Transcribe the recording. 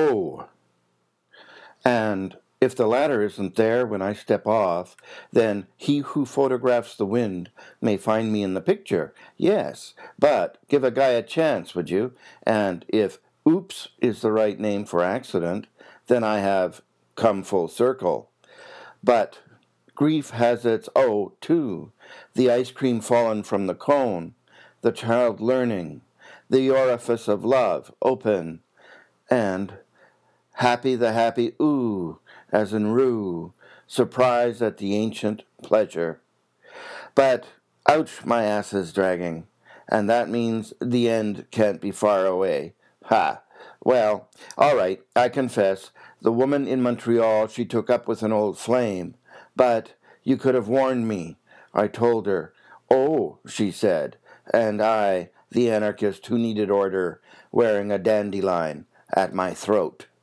oh. And if the latter isn't there when I step off, then he who photographs the wind may find me in the picture. Yes, but give a guy a chance, would you? And if oops is the right name for accident, then I have come full circle. But grief has its oh, too. The ice cream fallen from the cone, the child learning, the orifice of love open, and happy the happy ooh, as in rue, surprise at the ancient pleasure. But ouch, my ass is dragging, and that means the end can't be far away. Ha! Well, all right, I confess, the woman in Montreal, she took up with an old flame. But you could have warned me. I told her. Oh, she said, and I, the anarchist who needed order, wearing a dandelion at my throat.